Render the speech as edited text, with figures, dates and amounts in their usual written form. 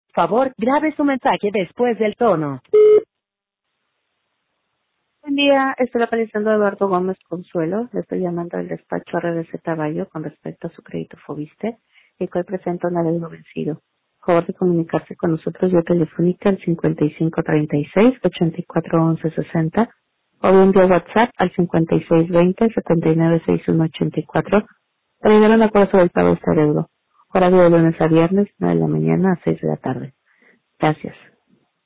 Favor, grabe su mensaje después del tono. Buen día, estoy localizando a Eduardo Gómez Consuelo. Le estoy llamando al despacho RDC Caballo con respecto a su crédito Fobiste, el cual presenta un adeudo vencido. Por favor de comunicarse con nosotros vía telefónica al 5536-841160 o bien vía WhatsApp al 5620-796184 para llegar a un acuerdo sobre el pago de este adeudo. Horario de lunes a viernes, 9 de la mañana a 6 de la tarde. Gracias.